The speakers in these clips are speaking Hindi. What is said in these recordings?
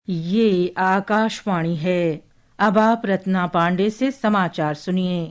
ये आकाशवाणी है। अब आप रत्ना पांडे से समाचार सुनिए।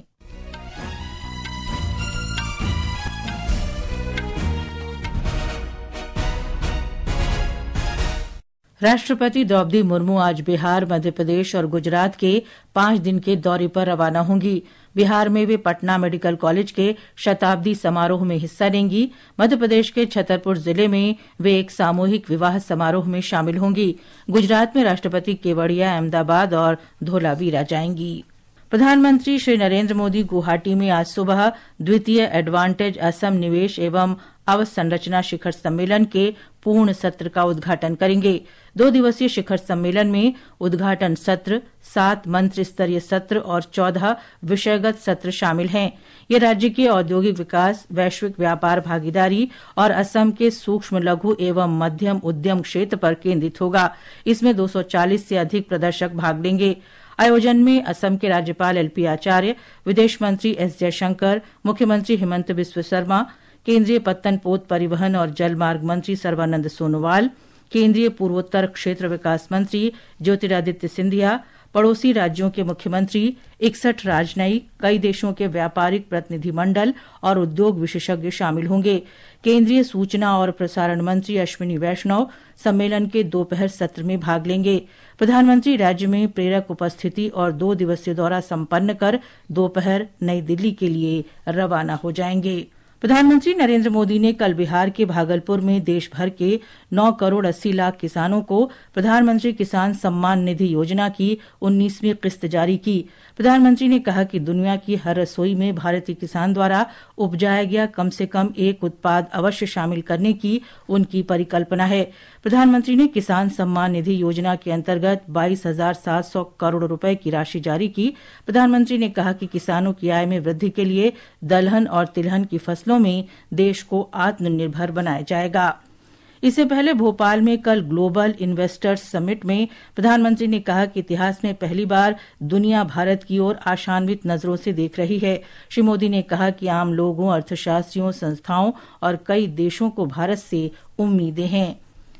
राष्ट्रपति द्रौपदी मुर्मू आज बिहार, मध्य प्रदेश और गुजरात के 5 दिन के दौरे पर रवाना होंगी। बिहार में वे पटना मेडिकल कॉलेज के शताब्दी समारोह में हिस्सा लेंगी। मध्य प्रदेश के छतरपुर जिले में वे एक सामूहिक विवाह समारोह में शामिल होंगी। गुजरात में राष्ट्रपति केवड़िया, अहमदाबाद और धोलावीरा जाएंगी। प्रधानमंत्री श्री नरेंद्र मोदी गुवाहाटी में आज सुबह द्वितीय एडवांटेज असम निवेश एवं अवसंरचना शिखर सम्मेलन के पूर्ण सत्र का उद्घाटन करेंगे। 2 दिवसीय शिखर सम्मेलन में उद्घाटन सत्र, 7 मंत्री स्तरीय सत्र और 14 विषयगत सत्र शामिल हैं। ये राज्य के औद्योगिक विकास, वैश्विक व्यापार भागीदारी और असम के सूक्ष्म, लघु एवं मध्यम उद्यम क्षेत्र पर केंद्रित होगा। इसमें 240 से अधिक प्रदर्शक भाग लेंगे। आयोजन में असम के राज्यपाल एलपी आचार्य, विदेश मंत्री एस जयशंकर, मुख्यमंत्री हिमंत बिस्व शर्मा, केंद्रीय पत्तन पोत परिवहन और जलमार्ग मंत्री सर्बानंद सोनोवाल, केंद्रीय पूर्वोत्तर क्षेत्र विकास मंत्री ज्योतिरादित्य सिंधिया, पड़ोसी राज्यों के मुख्यमंत्री, 61 राजनयिक, कई देशों के व्यापारिक प्रतिनिधिमंडल और उद्योग विशेषज्ञ शामिल होंगे। केंद्रीय सूचना और प्रसारण मंत्री अश्विनी वैष्णव सम्मेलन के दोपहर सत्र में भाग लेंगे। प्रधानमंत्री राज्य में प्रेरक उपस्थिति और 2 दिवसीय दौरा संपन्न कर दोपहर नई दिल्ली के लिए रवाना हो जाएंगे। प्रधानमंत्री नरेंद्र मोदी ने कल बिहार के भागलपुर में देश भर के 9 करोड़ 80 लाख किसानों को प्रधानमंत्री किसान सम्मान निधि योजना की 19वीं किस्त जारी की। प्रधानमंत्री ने कहा कि दुनिया की हर रसोई में भारतीय किसान द्वारा उपजाया गया कम से कम एक उत्पाद अवश्य शामिल करने की उनकी परिकल्पना है। प्रधानमंत्री ने किसान सम्मान निधि योजना के अंतर्गत 22,700 करोड़ रुपए की राशि जारी की। प्रधानमंत्री ने कहा कि किसानों की आय में वृद्धि के लिए दलहन और तिलहन की फसलों में देश को आत्मनिर्भर बनाया जाएगा। इससे पहले भोपाल में कल ग्लोबल इन्वेस्टर्स समिट में प्रधानमंत्री ने कहा कि इतिहास में पहली बार दुनिया भारत की ओर आशान्वित नजरों से देख रही है। श्री मोदी ने कहा कि आम लोगों, अर्थशास्त्रियों, संस्थाओं और कई देशों को भारत से उम्मीदें हैं।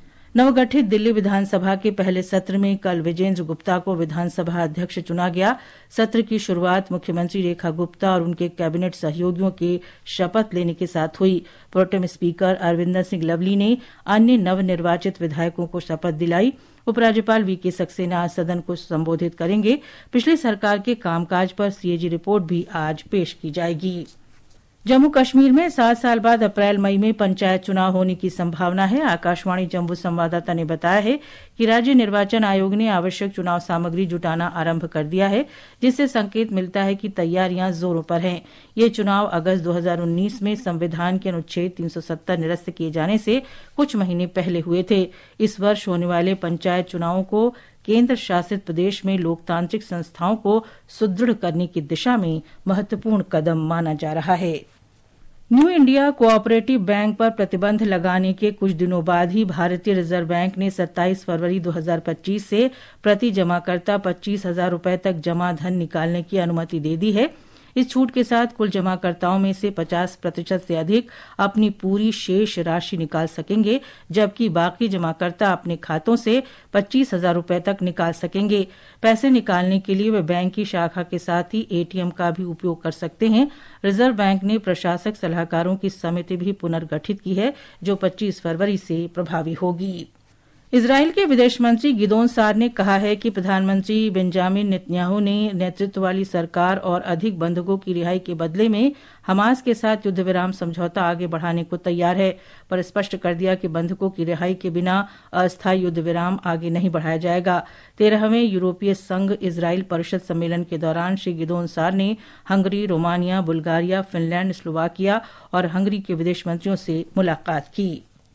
नवगठित दिल्ली विधानसभा के पहले सत्र में कल विजेंद्र गुप्ता को विधानसभा अध्यक्ष चुना गया। सत्र की शुरुआत मुख्यमंत्री रेखा गुप्ता और उनके कैबिनेट सहयोगियों के शपथ लेने के साथ हुई। प्रोटेम स्पीकर अरविंदर सिंह लवली ने अन्य नवनिर्वाचित विधायकों को शपथ दिलाई। उपराज्यपाल वीके सक्सेना आज सदन को संबोधित करेंगे। पिछली सरकार के कामकाज पर सीएजी रिपोर्ट भी आज पेश की जाएगी। जम्मू कश्मीर में 7 साल बाद अप्रैल मई में पंचायत चुनाव होने की संभावना है। आकाशवाणी जम्मू संवाददाता ने बताया है कि राज्य निर्वाचन आयोग ने आवश्यक चुनाव सामग्री जुटाना आरंभ कर दिया है, जिससे संकेत मिलता है कि तैयारियां जोरों पर हैं। ये चुनाव अगस्त 2019 में संविधान के अनुच्छेद 370 निरस्त किए जाने से कुछ महीने पहले हुए थे। इस वर्ष होने वाले पंचायत चुनावों को केंद्र शासित प्रदेश में लोकतांत्रिक संस्थाओं को सुदृढ़ करने की दिशा में महत्वपूर्ण कदम माना जा रहा है। न्यू इंडिया कोऑपरेटिव बैंक पर प्रतिबंध लगाने के कुछ दिनों बाद ही भारतीय रिजर्व बैंक ने 27 फरवरी 2025 से प्रति जमाकर्ता 25,000 रुपए तक जमा धन निकालने की अनुमति दे दी है। इस छूट के साथ कुल जमाकर्ताओं में से 50% से अधिक अपनी पूरी शेष राशि निकाल सकेंगे, जबकि बाकी जमाकर्ता अपने खातों से 25,000 रुपए तक निकाल सकेंगे। पैसे निकालने के लिए वे बैंक की शाखा के साथ ही एटीएम का भी उपयोग कर सकते हैं। रिजर्व बैंक ने प्रशासक सलाहकारों की समिति भी पुनर्गठित की है, जो 25 फरवरी से प्रभावी होगी। इजरायल के विदेश मंत्री गिदोन सार ने कहा है कि प्रधानमंत्री बेंजामिन नेतन्याहू ने नेतृत्व वाली सरकार और अधिक बंधकों की रिहाई के बदले में हमास के साथ युद्ध विराम समझौता आगे बढ़ाने को तैयार है, पर स्पष्ट कर दिया कि बंधकों की रिहाई के बिना अस्थायी युद्ध विराम आगे नहीं बढ़ाया जाएगा। 13वें यूरोपीय संघ इजरायल परिषद सम्मेलन के दौरान श्री गिदोन सार ने Hungary, Romania, Bulgaria, Finland, Slovakia और हंगरी के विदेश मंत्रियों से मुलाकात की।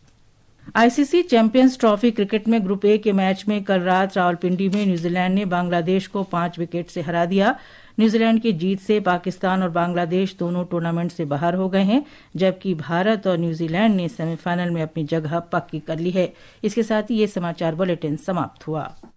आईसीसी चैंपियंस ट्रॉफी क्रिकेट में ग्रुप ए के मैच में कल रात रावलपिंडी में न्यूजीलैंड ने बांग्लादेश को 5 विकेट से हरा दिया। न्यूजीलैंड की जीत से पाकिस्तान और बांग्लादेश दोनों टूर्नामेंट से बाहर हो गए हैं, जबकि भारत और न्यूजीलैंड ने सेमीफाइनल में अपनी जगह पक्की कर ली है। इसके साथ ही ये समाचार बुलेटिन समाप्त हुआ।